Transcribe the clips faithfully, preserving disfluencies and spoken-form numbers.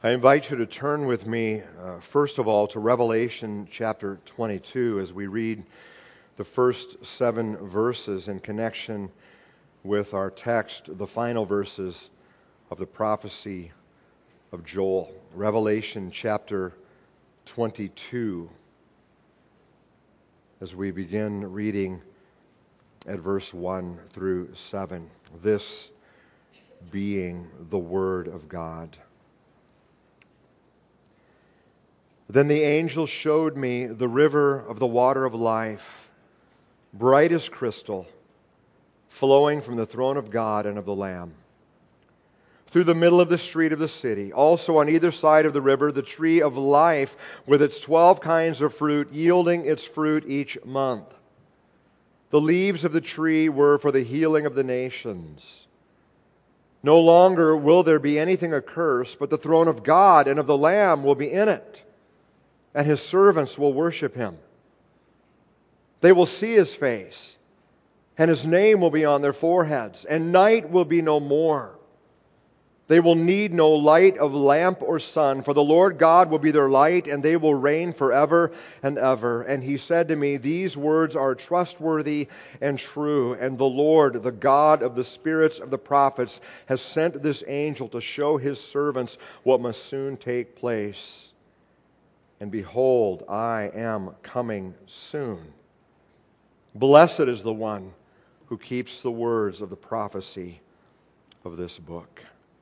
I invite you to turn with me, uh, first of all, to Revelation chapter twenty-two as we read the first seven verses in connection with our text, the final verses of the prophecy of Joel. Revelation chapter twenty-two, as we begin reading at verse one through seven, this being the Word of God. Then the angel showed me the river of the water of life, bright as crystal, flowing from the throne of God and of the Lamb, through the middle of the street of the city. Also on either side of the river, the tree of life with its twelve kinds of fruit, yielding its fruit each month. The leaves of the tree were for the healing of the nations. No longer will there be anything accursed, but the throne of God and of the Lamb will be in it, and His servants will worship Him. They will see His face, and His name will be on their foreheads, and night will be no more. They will need no light of lamp or sun, for the Lord God will be their light, and they will reign forever and ever. And He said to me, these words are trustworthy and true, and the Lord, the God of the spirits of the prophets, has sent this angel to show His servants what must soon take place. And behold, I am coming soon. Blessed is the one who keeps the words of the prophecy of this book.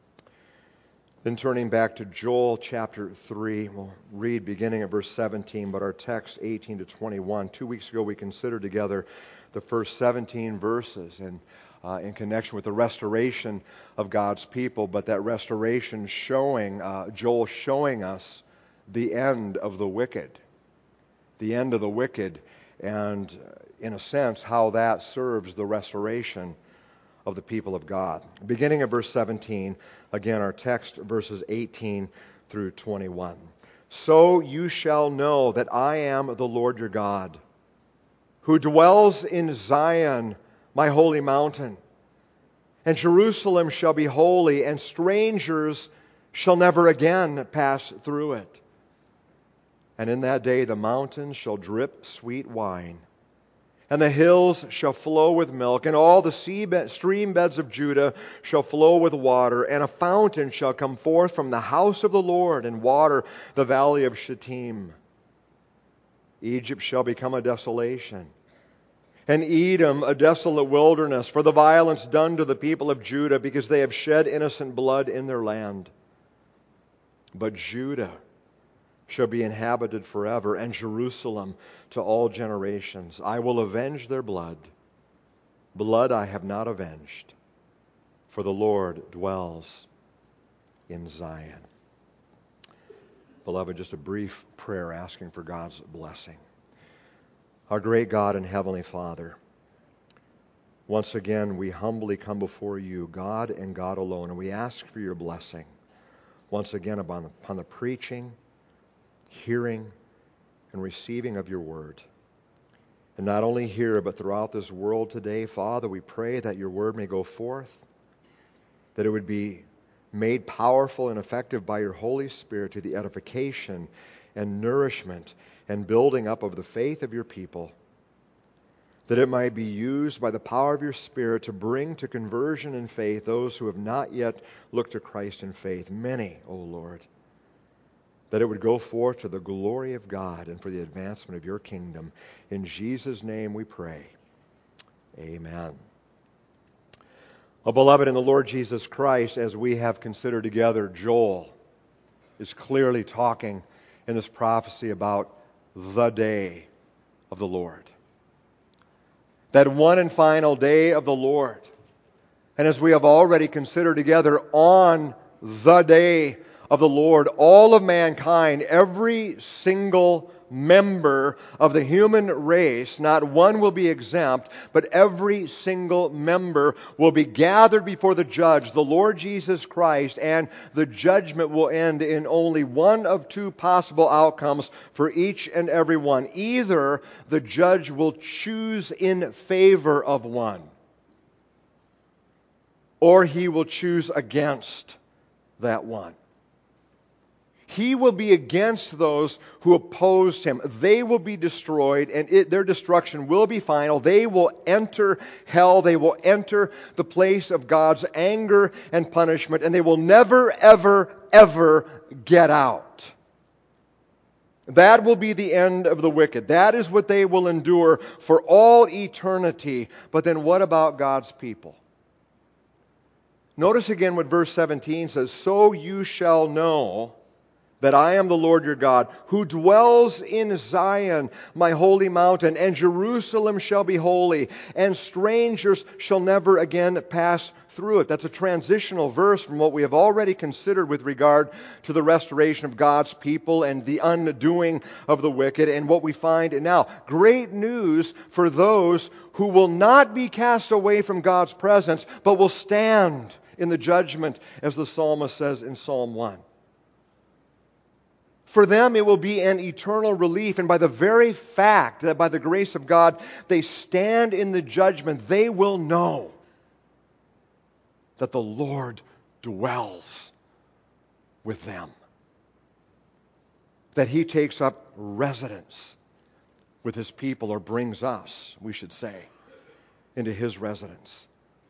Then turning back to Joel chapter three, we'll read beginning at verse seventeen, but our text eighteen to twenty-one. Two weeks ago we considered together the first seventeen verses and uh, in connection with the restoration of God's people, but that restoration showing, uh, Joel showing us the end of the wicked. The end of the wicked, and in a sense, how that serves the restoration of the people of God. Beginning at verse seventeen, again our text, verses eighteen through twenty-one. So you shall know that I am the Lord your God, who dwells in Zion, my holy mountain. And Jerusalem shall be holy, and strangers shall never again pass through it. And in that day the mountains shall drip sweet wine, and the hills shall flow with milk, and all the seabed, stream beds of Judah shall flow with water, and a fountain shall come forth from the house of the Lord, and water the valley of Shittim. Egypt shall become a desolation, and Edom a desolate wilderness, for the violence done to the people of Judah, because they have shed innocent blood in their land. But Judah shall be inhabited forever, and Jerusalem to all generations. I will avenge their blood. Blood I have not avenged, for the Lord dwells in Zion. Beloved, just a brief prayer asking for God's blessing. Our great God and Heavenly Father, once again we humbly come before you, God and God alone, and we ask for your blessing once again upon the, upon the preaching, hearing, and receiving of your word. And not only here, but throughout this world today, Father, we pray that your word may go forth, that it would be made powerful and effective by your Holy Spirit to the edification and nourishment and building up of the faith of your people, that it might be used by the power of your Spirit to bring to conversion and faith those who have not yet looked to Christ in faith. Many, O Lord, that it would go forth to the glory of God and for the advancement of your kingdom. In Jesus' name we pray. Amen. Well, beloved in the Lord Jesus Christ, as we have considered together, Joel is clearly talking in this prophecy about the day of the Lord. That one and final day of the Lord. And as we have already considered together, on the day of the Lord, all of mankind, every single member of the human race, not one will be exempt, but every single member will be gathered before the judge, the Lord Jesus Christ, and the judgment will end in only one of two possible outcomes for each and every one. Either the judge will choose in favor of one, or he will choose against that one. He will be against those who opposed him. They will be destroyed, and it, their destruction will be final. They will enter hell. They will enter the place of God's anger and punishment, and they will never, ever, ever get out. That will be the end of the wicked. That is what they will endure for all eternity. But then what about God's people? Notice again what verse seventeen says, "So you shall know that I am the Lord your God, who dwells in Zion, my holy mountain, and Jerusalem shall be holy, and strangers shall never again pass through it." That's a transitional verse from what we have already considered with regard to the restoration of God's people and the undoing of the wicked, and what we find now. Great news for those who will not be cast away from God's presence, but will stand in the judgment, as the psalmist says in Psalm one. For them, it will be an eternal relief. And by the very fact that by the grace of God, they stand in the judgment, they will know that the Lord dwells with them. That He takes up residence with His people, or brings us, we should say, into His residence.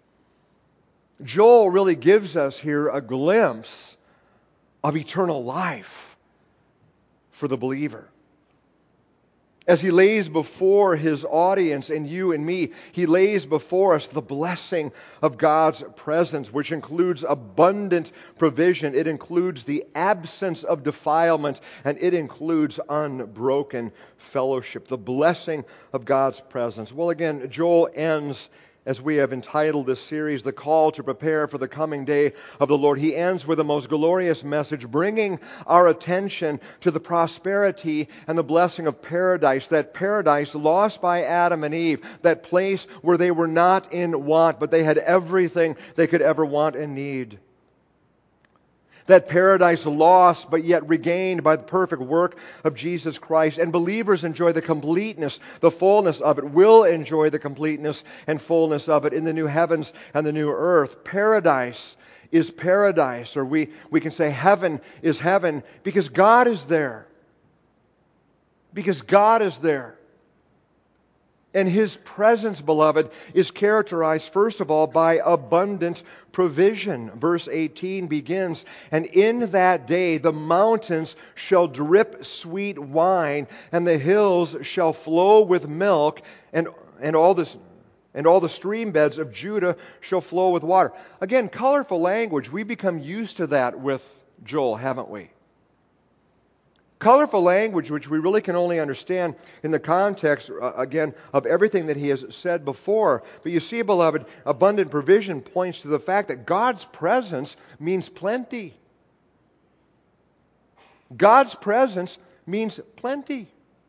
Joel really gives us here a glimpse of eternal life for the believer. As he lays before his audience and you and me, he lays before us the blessing of God's presence, which includes abundant provision. It includes the absence of defilement, and it includes unbroken fellowship. The blessing of God's presence. Well, again, Joel ends, as we have entitled this series, "The Call to Prepare for the Coming Day of the Lord." He ends with a most glorious message, bringing our attention to the prosperity and the blessing of paradise, that paradise lost by Adam and Eve, that place where they were not in want, but they had everything they could ever want and need. That paradise lost, but yet regained by the perfect work of Jesus Christ. And believers enjoy the completeness, the fullness of it, will enjoy the completeness and fullness of it in the new heavens and the new earth. Paradise is paradise, or we, we can say heaven is heaven, because God is there. Because God is there. And His presence, beloved, is characterized, first of all, by abundant provision. Verse eighteen begins, "And in that day the mountains shall drip sweet wine, and the hills shall flow with milk, and, and all this... and all the stream beds of Judah shall flow with water." Again, colorful language. We become used to that with Joel, haven't we? Colorful language which we really can only understand in the context, uh, again, of everything that he has said before. But you see, beloved, abundant provision points to the fact that God's presence means plenty. God's presence means plenty.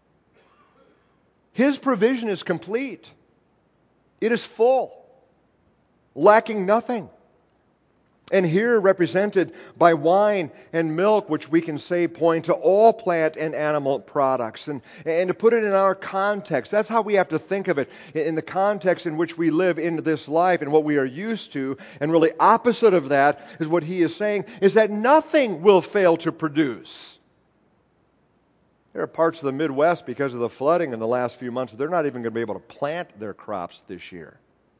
His provision is complete. It is full, lacking nothing. And here represented by wine and milk, which we can say point to all plant and animal products. And, and to put it in our context, that's how we have to think of it, in the context in which we live in this life and what we are used to. And really opposite of that is what he is saying, is that nothing will fail to produce. There are parts of the Midwest, because of the flooding in the last few months, they're not even going to be able to plant their crops this year.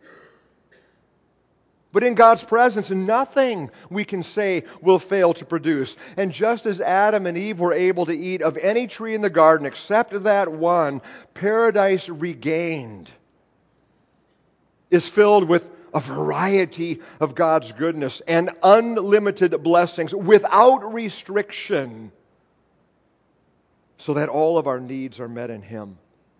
But in God's presence, nothing, we can say, will fail to produce. And just as Adam and Eve were able to eat of any tree in the garden except that one, paradise regained is filled with a variety of God's goodness and unlimited blessings without restriction, so that all of our needs are met in Him.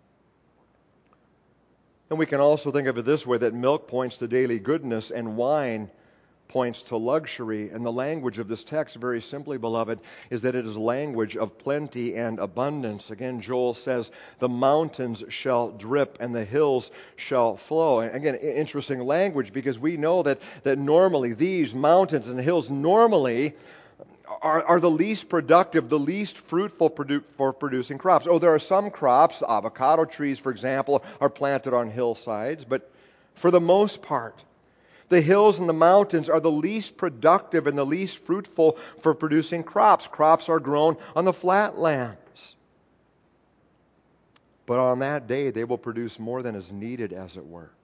And we can also think of it this way, that milk points to daily goodness and wine points to luxury. And the language of this text, very simply, beloved, is that it is language of plenty and abundance. Again, Joel says, the mountains shall drip and the hills shall flow. And again, interesting language, because we know that, that normally these mountains and hills normally Are, are the least productive, the least fruitful produ- for producing crops. Oh, there are some crops, avocado trees, for example, are planted on hillsides, but for the most part, The hills and the mountains are the least productive and the least fruitful for producing crops. Crops are grown on the flat lands. But on that day, they will produce more than is needed, as it were.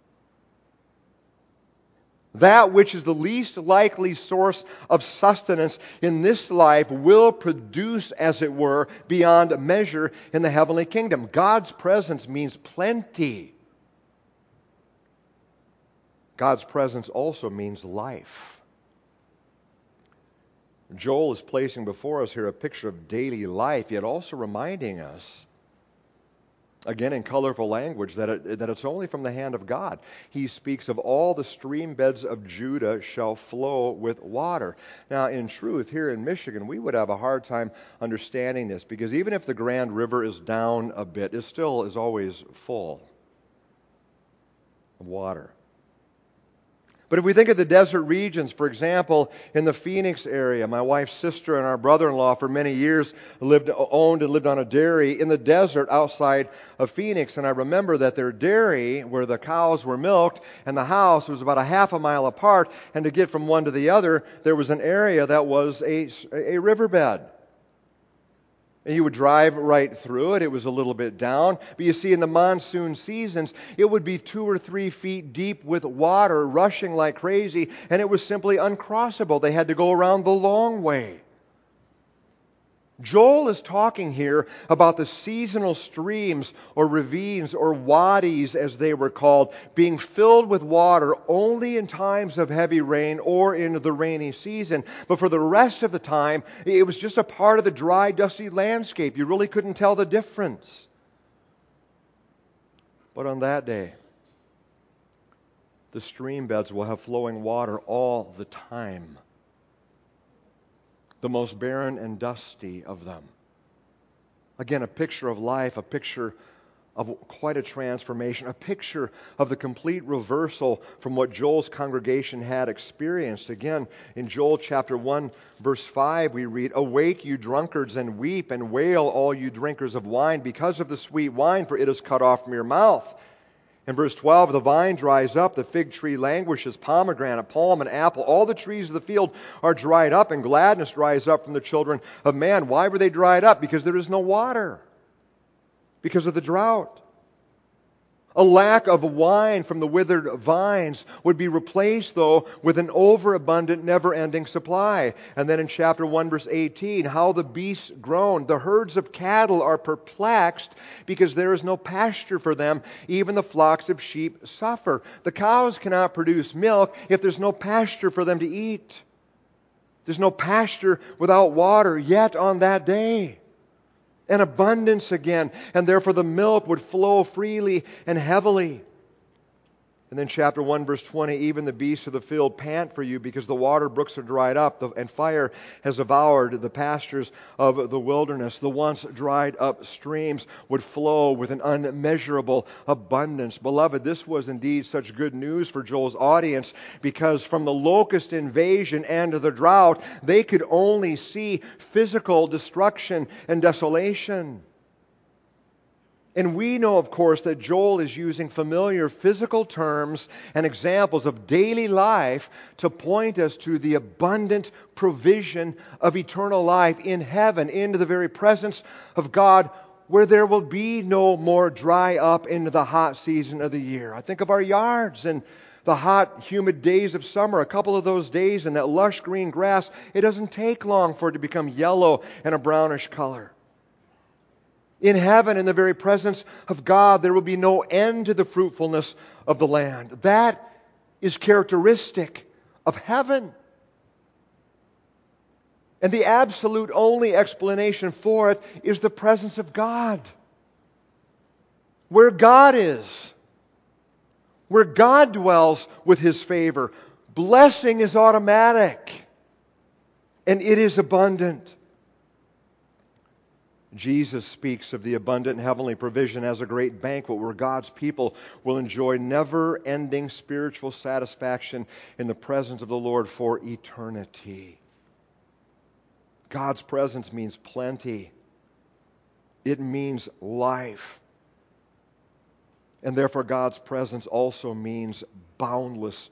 That which is the least likely source of sustenance in this life will produce, as it were, beyond measure in the heavenly kingdom. God's presence means plenty. God's presence also means life. Joel is placing before us here a picture of daily life, yet also reminding us, again in colorful language, that, it, that it's only from the hand of God. He speaks of all the stream beds of Judah shall flow with water. Now, in truth, here in Michigan, we would have a hard time understanding this, because even if the Grand River is down a bit, it still is always full of water. But if we think of the desert regions, for example, in the Phoenix area, my wife's sister and our brother-in-law for many years lived, owned and lived on a dairy in the desert outside of Phoenix. And I remember that their dairy, where the cows were milked, and the house was about a half a mile apart. And to get from one to the other, there was an area that was a, a riverbed. And you would drive right through it. It was a little bit down. But you see, in the monsoon seasons, it would be two or three feet deep with water rushing like crazy, and it was simply uncrossable. They had to go around the long way. Joel is talking here about the seasonal streams or ravines or wadis, as they were called, being filled with water only in times of heavy rain or in the rainy season. But for the rest of the time, it was just a part of the dry, dusty landscape. You really couldn't tell the difference. But on that day, the stream beds will have flowing water all the time. The most barren and dusty of them. Again, a picture of life, a picture of quite a transformation, a picture of the complete reversal from what Joel's congregation had experienced. Again, in Joel chapter one, verse five, we read, "Awake, you drunkards, and weep, and wail, all you drinkers of wine, because of the sweet wine, for it is cut off from your mouth." In verse twelve, the vine dries up, the fig tree languishes, pomegranate, palm, and apple. All the trees of the field are dried up, and gladness dries up from the children of man. Why were they dried up? Because there is no water. Because of the drought. A lack of wine from the withered vines would be replaced, though, with an overabundant, never-ending supply. And then in chapter one, verse eighteen, how the beasts groan. The herds of cattle are perplexed because there is no pasture for them. Even the flocks of sheep suffer. The cows cannot produce milk if there's no pasture for them to eat. There's no pasture without water yet on that day. An abundance again, and therefore the milk would flow freely and heavily. And then chapter one, verse twenty, even the beasts of the field pant for you because the water brooks are dried up, and fire has devoured the pastures of the wilderness. The once dried up streams would flow with an unmeasurable abundance. Beloved, this was indeed such good news for Joel's audience, because from the locust invasion and the drought, they could only see physical destruction and desolation. And we know, of course, that Joel is using familiar physical terms and examples of daily life to point us to the abundant provision of eternal life in heaven, into the very presence of God, where there will be no more dry up into the hot season of the year. I think of our yards and the hot, humid days of summer. A couple of those days in that lush green grass, it doesn't take long for it to become yellow and a brownish color. In heaven, in the very presence of God, there will be no end to the fruitfulness of the land. That is characteristic of heaven. And the absolute only explanation for it is the presence of God. Where God is, where God dwells with His favor, blessing is automatic, and it is abundant. Jesus speaks of the abundant heavenly provision as a great banquet where God's people will enjoy never-ending spiritual satisfaction in the presence of the Lord for eternity. God's presence means plenty. It means life. And therefore God's presence also means boundless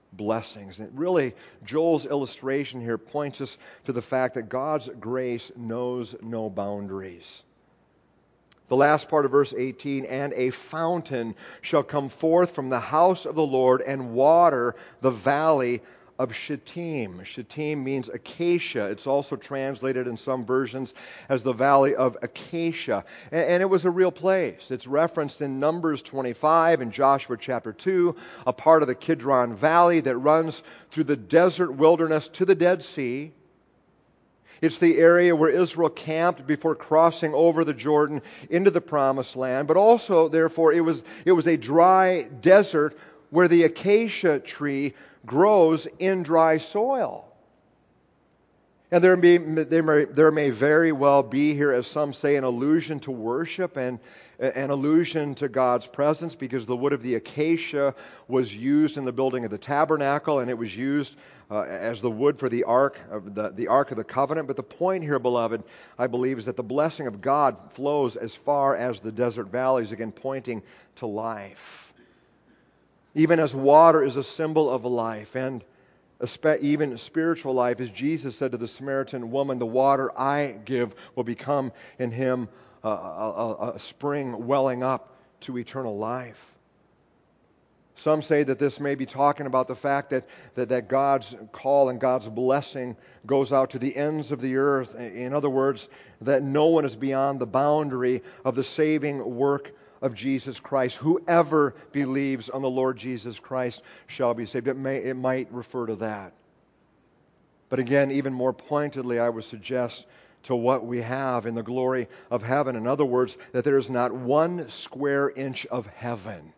blessings. And really, Joel's illustration here points us to the fact that God's grace knows no boundaries. The last part of verse eighteen, and a fountain shall come forth from the house of the Lord and water the valley of Shittim. Shittim means acacia. It's also translated in some versions as the valley of Acacia. And, and it was a real place. It's referenced in Numbers twenty-five and Joshua chapter two, a part of the Kidron Valley that runs through the desert wilderness to the Dead Sea. It's the area where Israel camped before crossing over the Jordan into the Promised Land. But also, therefore, it was, it was a dry desert where the acacia tree grows in dry soil. And there may, there may, there may very well be here, as some say, an allusion to worship and an allusion to God's presence, because the wood of the acacia was used in the building of the tabernacle, and it was used uh, as the wood for the ark of the, the ark of the covenant. But the point here, beloved, I believe, is that the blessing of God flows as far as the desert valleys, again pointing to life. Even as water is a symbol of life, and even spiritual life, as Jesus said to the Samaritan woman, the water I give will become in him a, a, a spring welling up to eternal life. Some say that this may be talking about the fact that, that, that God's call and God's blessing goes out to the ends of the earth. In other words, that no one is beyond the boundary of the saving work of Jesus Christ. Whoever believes on the Lord Jesus Christ shall be saved. It may, it might refer to that. But again, even more pointedly, I would suggest to what we have in the glory of heaven. In other words, that there is not one square inch of heaven,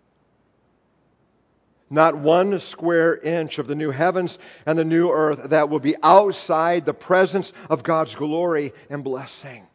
not one square inch of the new heavens and the new earth that will be outside the presence of God's glory and blessing.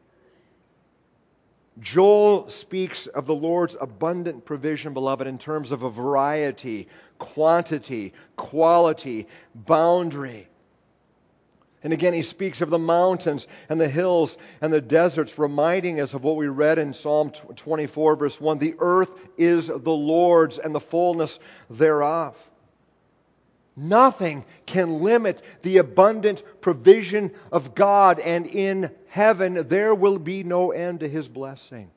Joel speaks of the Lord's abundant provision, beloved, in terms of a variety, quantity, quality, boundary. And again, he speaks of the mountains and the hills and the deserts, reminding us of what we read in Psalm twenty-four, verse one. The earth is the Lord's and the fullness thereof. Nothing can limit the abundant provision of God, and in heaven there will be no end to His blessings.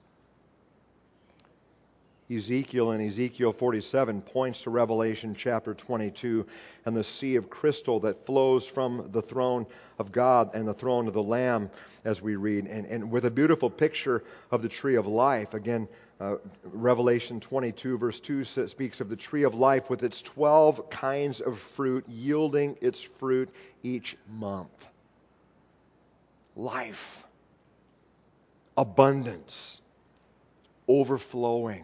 Ezekiel in Ezekiel forty-seven points to Revelation chapter twenty-two and the sea of crystal that flows from the throne of God and the throne of the Lamb, as we read, and, and with a beautiful picture of the tree of life. Again, uh, Revelation twenty-two verse two speaks of the tree of life with its twelve kinds of fruit, yielding its fruit each month. Life, abundance, overflowing,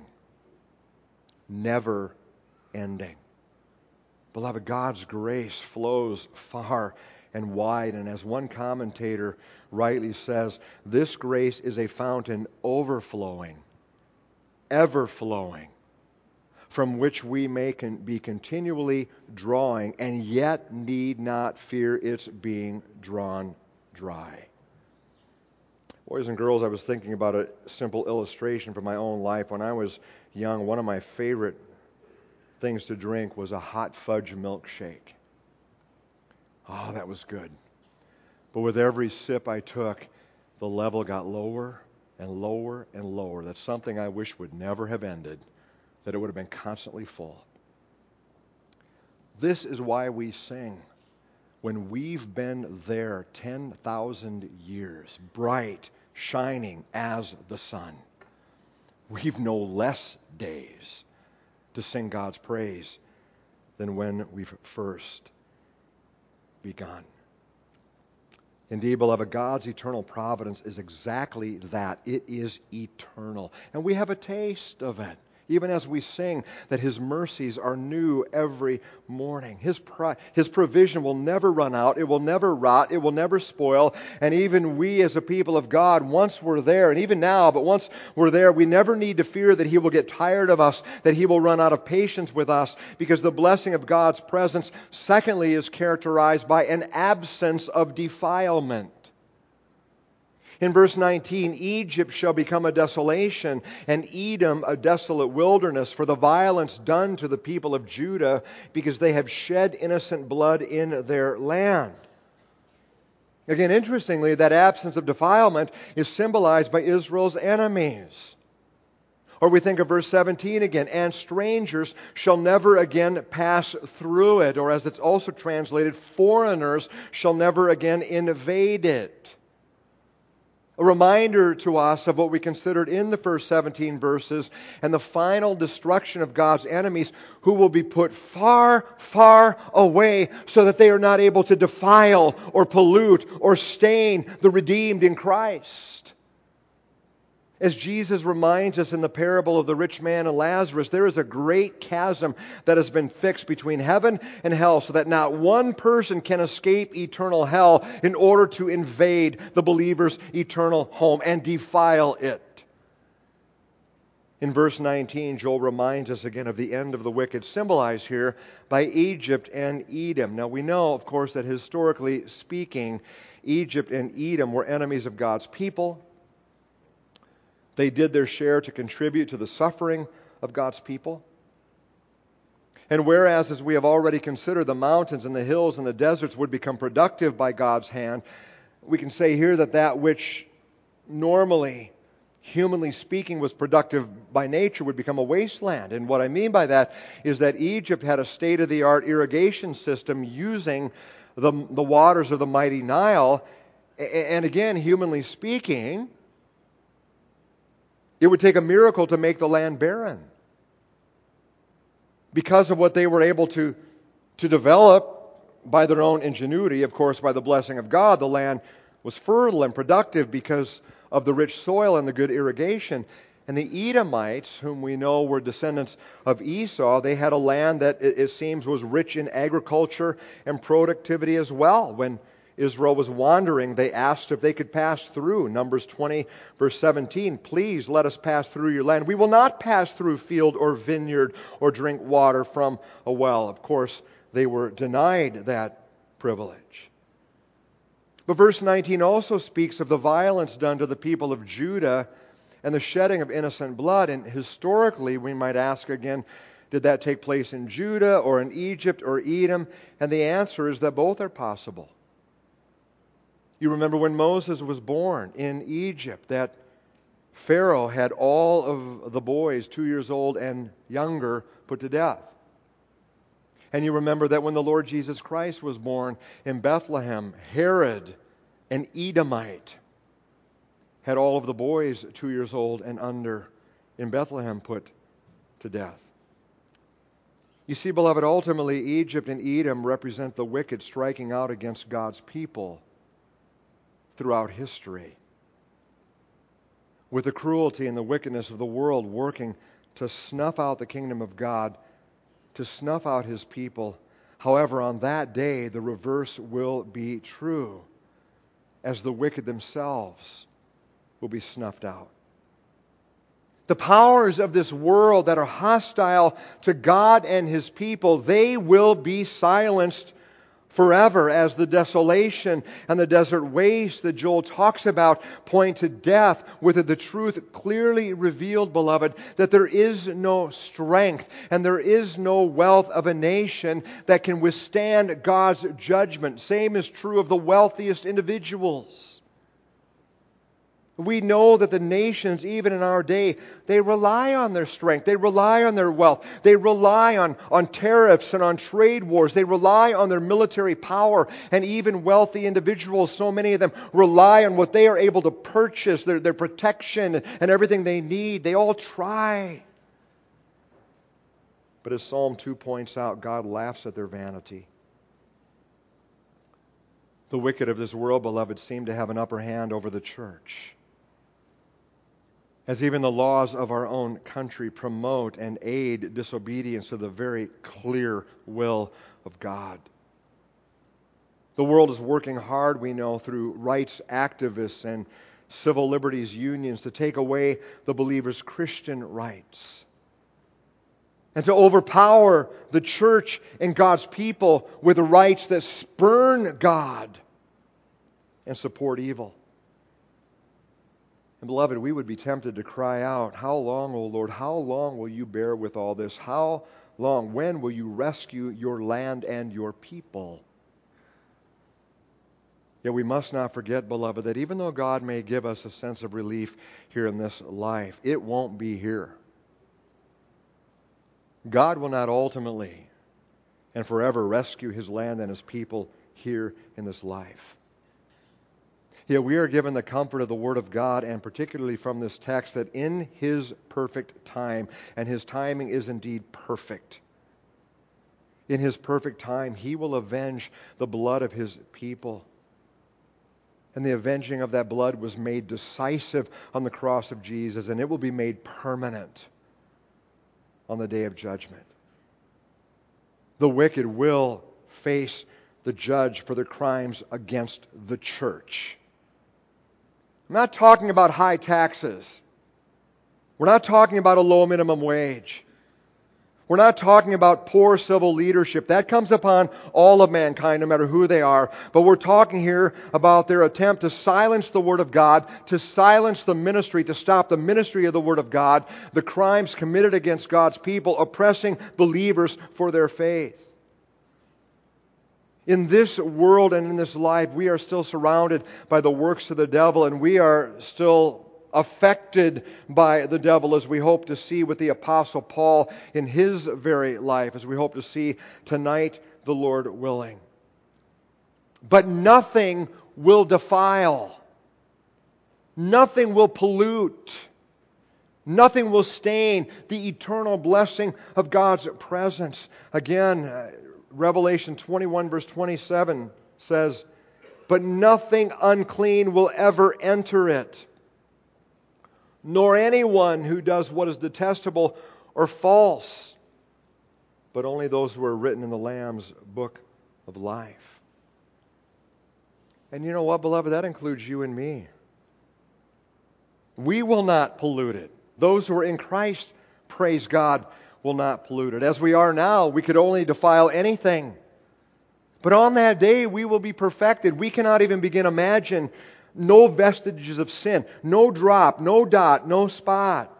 never ending. Beloved, God's grace flows far and wide, and as one commentator rightly says, this grace is a fountain overflowing, ever flowing, from which we may con- be continually drawing, and yet need not fear its being drawn dry. Boys and girls, I was thinking about a simple illustration from my own life. When I was young, one of my favorite things to drink was a hot fudge milkshake. Oh, that was good. But with every sip I took, the level got lower and lower and lower. That's something I wish would never have ended, that it would have been constantly full. This is why we sing, when we've been there ten thousand years, bright, shining as the sun. We've no less days to sing God's praise than when we've first begun. Indeed, beloved, God's eternal providence is exactly that. It is eternal. And we have a taste of it, even as we sing that His mercies are new every morning. His, pro- His provision will never run out. It will never rot. It will never spoil. And even we as a people of God, once we're there, and even now, but once we're there, we never need to fear that He will get tired of us, that He will run out of patience with us, because the blessing of God's presence, secondly, is characterized by an absence of defilement. In verse nineteen, Egypt shall become a desolation, and Edom a desolate wilderness for the violence done to the people of Judah, because they have shed innocent blood in their land. Again, interestingly, that absence of defilement is symbolized by Israel's enemies. Or we think of verse seventeen again, and strangers shall never again pass through it. Or as it's also translated, foreigners shall never again invade it. A reminder to us of what we considered in the first seventeen verses and the final destruction of God's enemies, who will be put far, far away so that they are not able to defile or pollute or stain the redeemed in Christ. As Jesus reminds us in the parable of the rich man and Lazarus, there is a great chasm that has been fixed between heaven and hell so that not one person can escape eternal hell in order to invade the believer's eternal home and defile it. In verse nineteen, Joel reminds us again of the end of the wicked, symbolized here by Egypt and Edom. Now we know, of course, that historically speaking, Egypt and Edom were enemies of God's people. They did their share to contribute to the suffering of God's people. And whereas, as we have already considered, the mountains and the hills and the deserts would become productive by God's hand, we can say here that that which normally, humanly speaking, was productive by nature would become a wasteland. And what I mean by that is that Egypt had a state-of-the-art irrigation system using the, the waters of the mighty Nile. And again, humanly speaking, it would take a miracle to make the land barren. Because of what they were able to, to develop by their own ingenuity, of course, by the blessing of God, the land was fertile and productive because of the rich soil and the good irrigation. And the Edomites, whom we know were descendants of Esau, they had a land that it, it seems was rich in agriculture and productivity as well. When Israel was wandering, they asked if they could pass through. Numbers twenty, verse seventeen, please let us pass through your land. We will not pass through field or vineyard or drink water from a well. Of course, they were denied that privilege. But verse nineteen also speaks of the violence done to the people of Judah and the shedding of innocent blood. And historically, we might ask again, did that take place in Judah or in Egypt or Edom? And the answer is that both are possible. You remember when Moses was born in Egypt, that Pharaoh had all of the boys, two years old and younger, put to death. And you remember that when the Lord Jesus Christ was born in Bethlehem, Herod, an Edomite, had all of the boys, two years old and under, in Bethlehem put to death. You see, beloved, ultimately Egypt and Edom represent the wicked striking out against God's people throughout history, with the cruelty and the wickedness of the world working to snuff out the kingdom of God, to snuff out His people. However, on that day, the reverse will be true, as the wicked themselves will be snuffed out. The powers of this world that are hostile to God and His people, they will be silenced forever, as the desolation and the desert waste that Joel talks about point to death, with the truth clearly revealed, beloved, that there is no strength and there is no wealth of a nation that can withstand God's judgment. Same is true of the wealthiest individuals. We know that the nations, even in our day, they rely on their strength. They rely on their wealth. They rely on, on tariffs and on trade wars. They rely on their military power. And even wealthy individuals, so many of them, rely on what they are able to purchase, their, their protection and everything they need. They all try. But as Psalm two points out, God laughs at their vanity. The wicked of this world, beloved, seem to have an upper hand over the church, as even the laws of our own country promote and aid disobedience to the very clear will of God. The world is working hard, we know, through rights activists and civil liberties unions to take away the believer's Christian rights and to overpower the church and God's people with rights that spurn God and support evil. And beloved, we would be tempted to cry out, "How long, O Lord, how long will you bear with all this? How long? When will you rescue your land and your people?" Yet we must not forget, beloved, that even though God may give us a sense of relief here in this life, it won't be here. God will not ultimately and forever rescue His land and His people here in this life. Yet we are given the comfort of the Word of God, and particularly from this text, that in His perfect time, and His timing is indeed perfect, in His perfect time, He will avenge the blood of His people. And the avenging of that blood was made decisive on the cross of Jesus, and it will be made permanent on the day of judgment. The wicked will face the judge for their crimes against the church. I'm not talking about high taxes. We're not talking about a low minimum wage. We're not talking about poor civil leadership. That comes upon all of mankind, no matter who they are. But we're talking here about their attempt to silence the Word of God, to silence the ministry, to stop the ministry of the Word of God, the crimes committed against God's people, oppressing believers for their faith. In this world and in this life, we are still surrounded by the works of the devil, and we are still affected by the devil, as we hope to see with the Apostle Paul in his very life, as we hope to see tonight, the Lord willing. But nothing will defile. Nothing will pollute. Nothing will stain the eternal blessing of God's presence. Again, Revelation twenty-one verse twenty-seven says, "But nothing unclean will ever enter it, nor anyone who does what is detestable or false, but only those who are written in the Lamb's book of life." And you know what, beloved? That includes you and me. We will not pollute it. Those who are in Christ, praise God, will not pollute it. As we are now, we could only defile anything. But on that day, we will be perfected. We cannot even begin to imagine no vestiges of sin, no drop, no dot, no spot.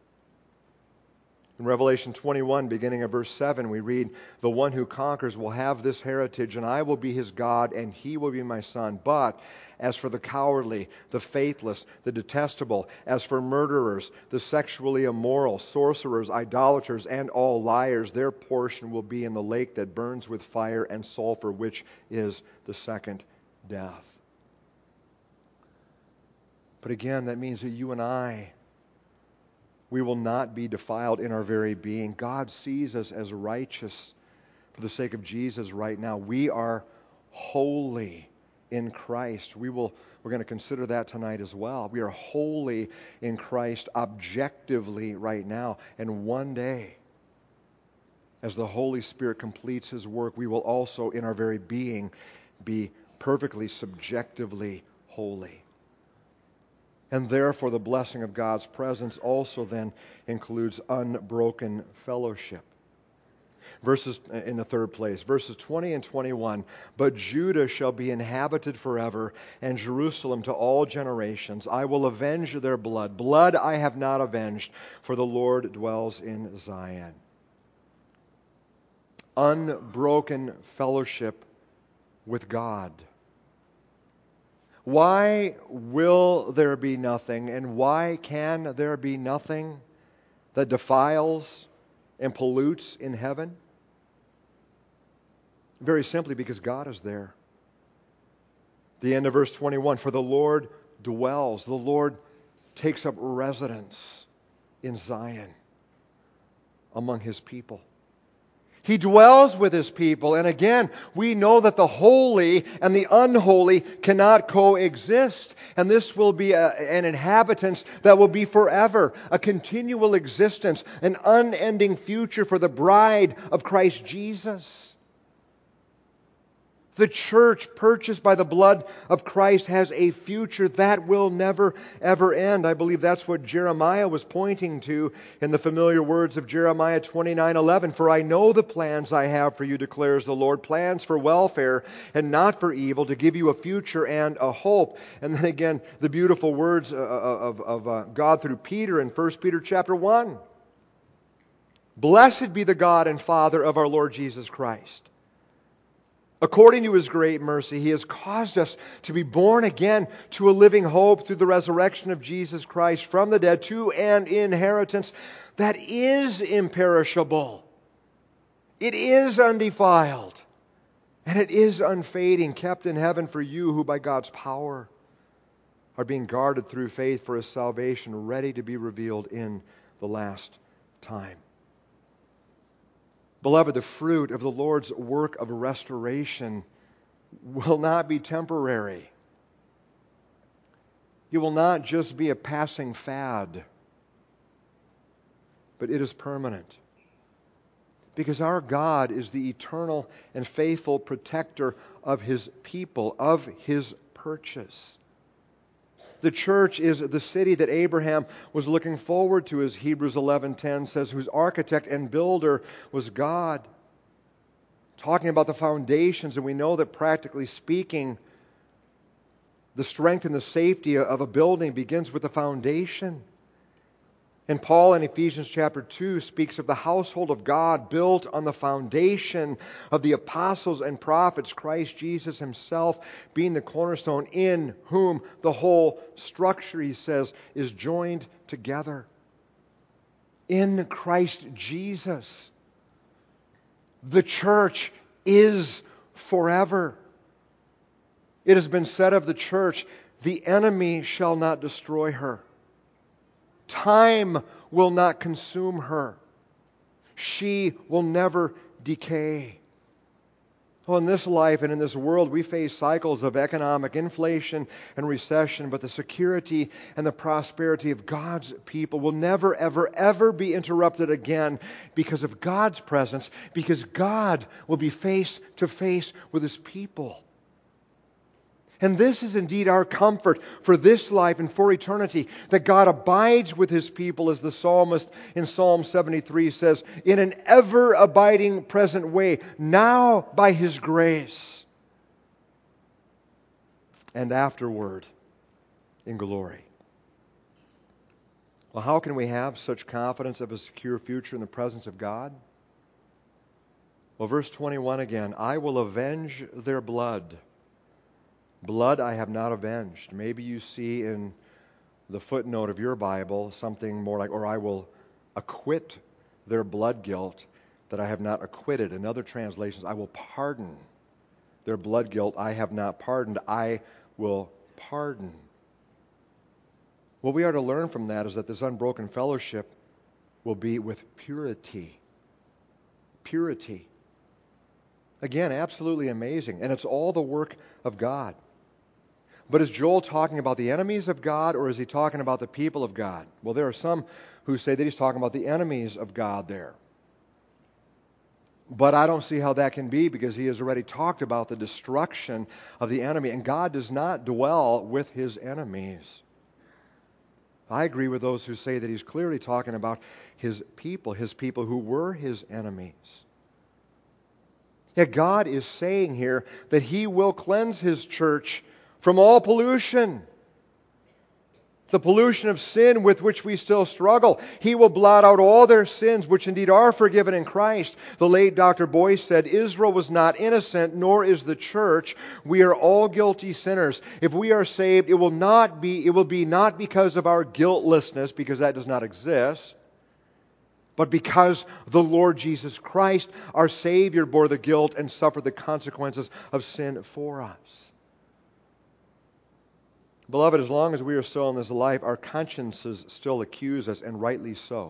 In Revelation twenty-one, beginning at verse seven, we read, "The one who conquers will have this heritage, and I will be his God, and he will be my son. But as for the cowardly, the faithless, the detestable, as for murderers, the sexually immoral, sorcerers, idolaters, and all liars, their portion will be in the lake that burns with fire and sulfur, which is the second death." But again, that means that you and I, we will not be defiled in our very being. God sees us as righteous for the sake of Jesus right now. We are holy in Christ. We will, we're going to consider that tonight as well. We are holy in Christ objectively right now. And one day, as the Holy Spirit completes His work, we will also in our very being be perfectly subjectively holy. And therefore, the blessing of God's presence also then includes unbroken fellowship. Verses in the third place, verses twenty and twenty-one, "But Judah shall be inhabited forever, and Jerusalem to all generations. I will avenge their blood. Blood I have not avenged, for the Lord dwells in Zion." Unbroken fellowship with God. Why will there be nothing, and why can there be nothing that defiles and pollutes in heaven? Very simply, because God is there. The end of verse twenty-one, "For the Lord dwells," the Lord takes up residence in Zion among His people. He dwells with His people. And again, we know that the holy and the unholy cannot coexist. And this will be a, an inhabitance that will be forever, a continual existence, an unending future for the bride of Christ Jesus. The church purchased by the blood of Christ has a future that will never, ever end. I believe that's what Jeremiah was pointing to in the familiar words of Jeremiah twenty-nine eleven. For I know the plans I have for you, declares the Lord, plans for welfare and not for evil, to give you a future and a hope. And then again, the beautiful words of, of, of uh, God through Peter in First Peter chapter one. Blessed be the God and Father of our Lord Jesus Christ. According to His great mercy, He has caused us to be born again to a living hope through the resurrection of Jesus Christ from the dead, to an inheritance that is imperishable. It is undefiled, and it is unfading, kept in heaven for you who by God's power are being guarded through faith for His salvation, ready to be revealed in the last time. Beloved, the fruit of the Lord's work of restoration will not be temporary. It will not just be a passing fad, but it is permanent. Because our God is the eternal and faithful protector of His people, of His purchase. The church is the city that Abraham was looking forward to, as Hebrews eleven ten says, whose architect and builder was God. Talking about the foundations, and we know that practically speaking, the strength and the safety of a building begins with the foundation. And Paul in Ephesians chapter two speaks of the household of God built on the foundation of the apostles and prophets, Christ Jesus Himself being the cornerstone, in whom the whole structure, he says, is joined together. In Christ Jesus, the church is forever. It has been said of the church, the enemy shall not destroy her. Time will not consume her. She will never decay. Well, in this life and in this world, we face cycles of economic inflation and recession, but the security and the prosperity of God's people will never, ever, ever be interrupted again because of God's presence, because God will be face to face with His people. And this is indeed our comfort for this life and for eternity, that God abides with His people, as the psalmist in Psalm seventy-three says, in an ever-abiding present way, now by His grace, and afterward in glory. Well, how can we have such confidence of a secure future in the presence of God? Well, verse twenty-one again, I will avenge their blood. Blood I have not avenged. Maybe you see in the footnote of your Bible something more like, or I will acquit their blood guilt that I have not acquitted. In other translations, I will pardon their blood guilt I have not pardoned. I will pardon. What we are to learn from that is that this unbroken fellowship will be with purity. Purity. Again, absolutely amazing. And it's all the work of God. But is Joel talking about the enemies of God, or is he talking about the people of God? Well, there are some who say that he's talking about the enemies of God there. But I don't see how that can be, because he has already talked about the destruction of the enemy, and God does not dwell with His enemies. I agree with those who say that he's clearly talking about His people, His people who were His enemies. Yet God is saying here that He will cleanse His church from all pollution. The pollution of sin with which we still struggle. He will blot out all their sins, which indeed are forgiven in Christ. The late Doctor Boyce said, Israel was not innocent, nor is the church. We are all guilty sinners. If we are saved, it will not be, it will be not because of our guiltlessness, because that does not exist, but because the Lord Jesus Christ, our Savior, bore the guilt and suffered the consequences of sin for us. Beloved, as long as we are still in this life, our consciences still accuse us, and rightly so.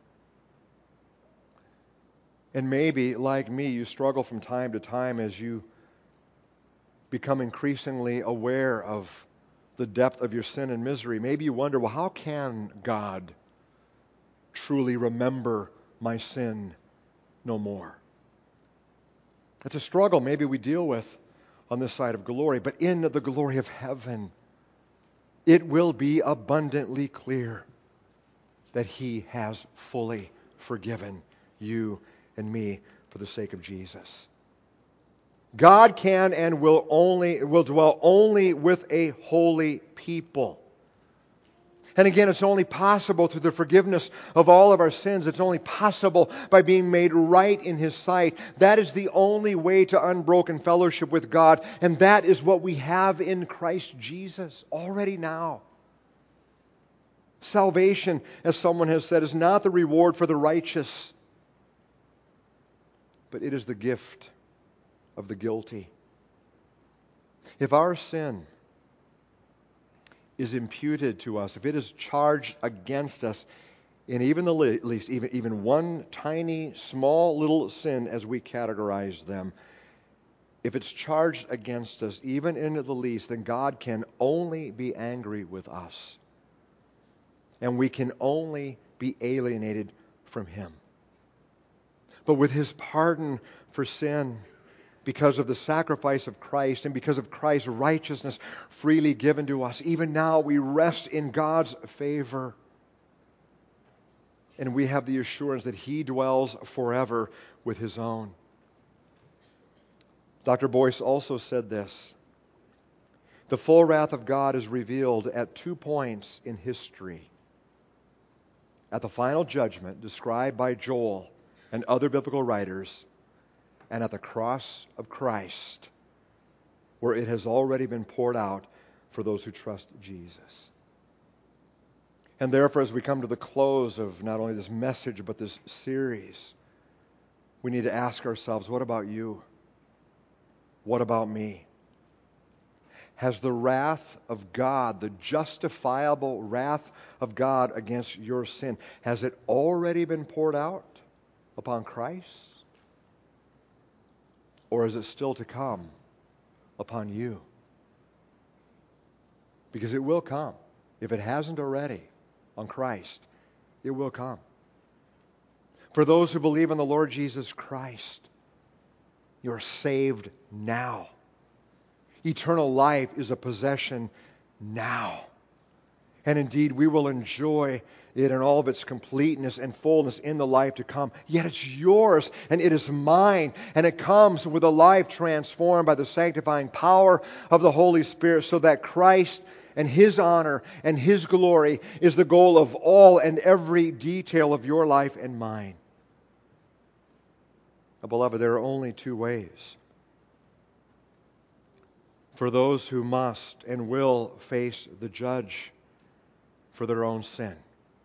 And maybe, like me, you struggle from time to time as you become increasingly aware of the depth of your sin and misery. Maybe you wonder, well, how can God truly remember my sin no more? It's a struggle maybe we deal with on this side of glory, but in the glory of heaven, it will be abundantly clear that He has fully forgiven you and me for the sake of Jesus. God can and will only will dwell only with a holy people. And again, it's only possible through the forgiveness of all of our sins. It's only possible by being made right in His sight. That is the only way to unbroken fellowship with God. And that is what we have in Christ Jesus already now. Salvation, as someone has said, is not the reward for the righteous, but it is the gift of the guilty. If our sin is imputed to us, if it is charged against us in even the least, even, even one tiny, small little sin as we categorize them, if it's charged against us even in the least, then God can only be angry with us. And we can only be alienated from Him. But with His pardon for sin, because of the sacrifice of Christ and because of Christ's righteousness freely given to us, even now we rest in God's favor. And we have the assurance that He dwells forever with His own. Doctor Boyce also said this: the full wrath of God is revealed at two points in history. At the final judgment described by Joel and other biblical writers, and at the cross of Christ, where it has already been poured out for those who trust Jesus. And therefore, as we come to the close of not only this message, but this series, we need to ask ourselves, what about you? What about me? Has the wrath of God, the justifiable wrath of God against your sin, has it already been poured out upon Christ? Or is it still to come upon you? Because it will come. If it hasn't already on Christ, it will come. For those who believe in the Lord Jesus Christ, you are saved now. Eternal life is a possession now. And indeed, we will enjoy it in all of its completeness and fullness in the life to come. Yet it's yours and it is mine. And it comes with a life transformed by the sanctifying power of the Holy Spirit, so that Christ and His honor and His glory is the goal of all and every detail of your life and mine. Now, beloved, there are only two ways for those who must and will face the judge for their own sin.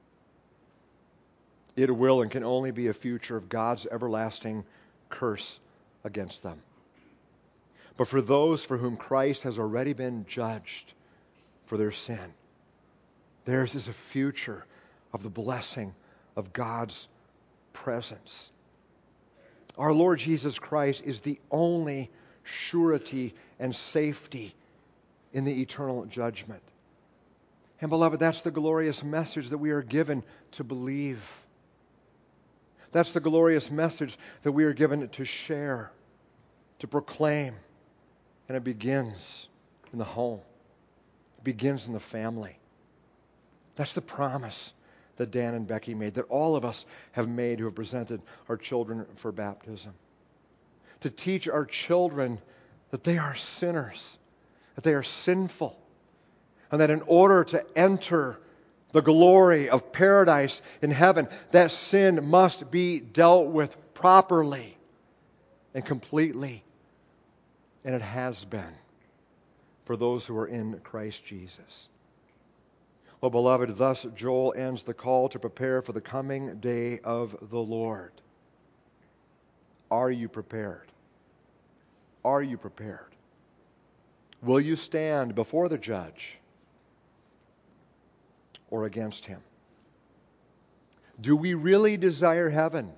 It will and can only be a future of God's everlasting curse against them. But for those for whom Christ has already been judged for their sin, theirs is a future of the blessing of God's presence. Our Lord Jesus Christ is the only surety and safety in the eternal judgment. And beloved, that's the glorious message that we are given to believe. That's the glorious message that we are given to share, to proclaim. And it begins in the home. It begins in the family. That's the promise that Dan and Becky made, that all of us have made who have presented our children for baptism. To teach our children that they are sinners, that they are sinful, and that in order to enter the glory of paradise in heaven, that sin must be dealt with properly and completely. And it has been for those who are in Christ Jesus. Well, beloved, thus Joel ends the call to prepare for the coming day of the Lord. Are you prepared? Are you prepared? Will you stand before the judge or against him? Do we really desire heaven?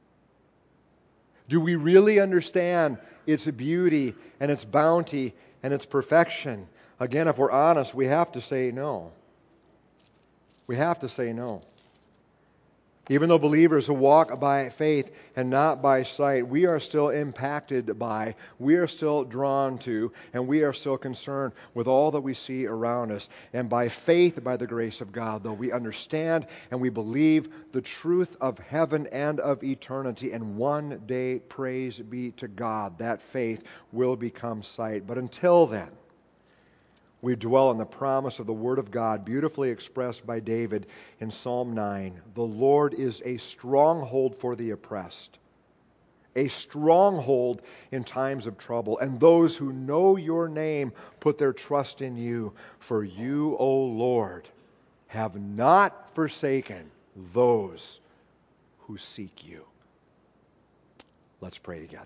Do we really understand its beauty and its bounty and its perfection? Again, if we're honest, we have to say no. We have to say no. Even though believers who walk by faith and not by sight, we are still impacted by, we are still drawn to, and we are still concerned with all that we see around us. And by faith, by the grace of God, though, we understand and we believe the truth of heaven and of eternity. And one day, praise be to God, that faith will become sight. But until then, we dwell on the promise of the Word of God, beautifully expressed by David in Psalm nine. The Lord is a stronghold for the oppressed, a stronghold in times of trouble. And those who know your name put their trust in you. For you, O Lord, have not forsaken those who seek you. Let's pray together.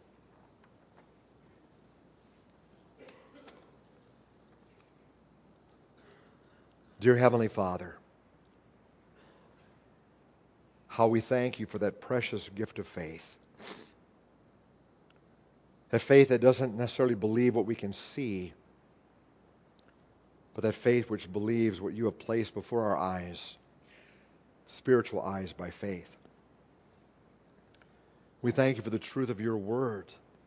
Dear Heavenly Father, how we thank you for that precious gift of faith. That faith that doesn't necessarily believe what we can see, but that faith which believes what you have placed before our eyes, spiritual eyes by faith. We thank you for the truth of your word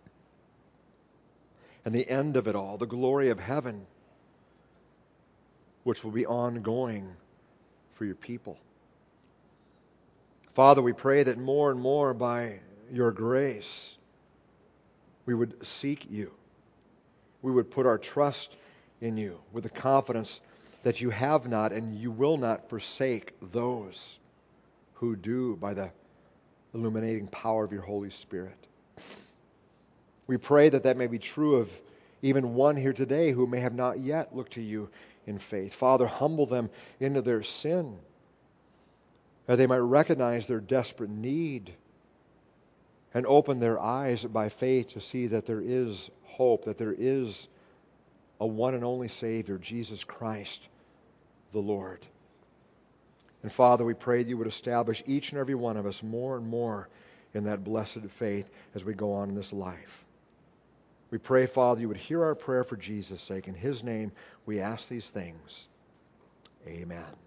and the end of it all, the glory of heaven, which will be ongoing for your people. Father, we pray that more and more by your grace, we would seek you. We would put our trust in you with the confidence that you have not and you will not forsake those who do by the illuminating power of your Holy Spirit. We pray that that may be true of even one here today who may have not yet looked to you in faith. Father, humble them into their sin, that they might recognize their desperate need and open their eyes by faith to see that there is hope, that there is a one and only Savior, Jesus Christ, the Lord. And Father, we pray that you would establish each and every one of us more and more in that blessed faith as we go on in this life. We pray, Father, you would hear our prayer for Jesus' sake. In his name, we ask these things. Amen.